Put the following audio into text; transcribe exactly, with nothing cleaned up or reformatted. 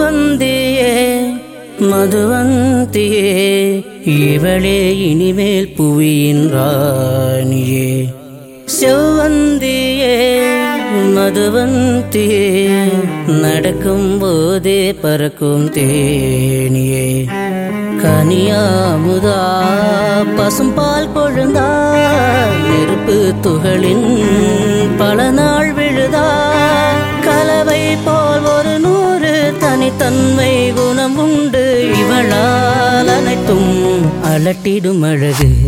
செவ்வந்தியே மதுவந்தியே இவளே இனிமேல் புவியின் ராணியே செவ்வந்தியே மதுவந்தியே நடக்கும் போதே பறக்கும் தேனியே கனியாமுதா பசும்பால் கொழுந்தா நெருப்பு துகளின் பல நாள் விழுதா கலவை போல் ஒரு நூறு தனித்தன்மை குணம் உண்டு இவளால் அனைத்தும் அலட்டிடும் அழகு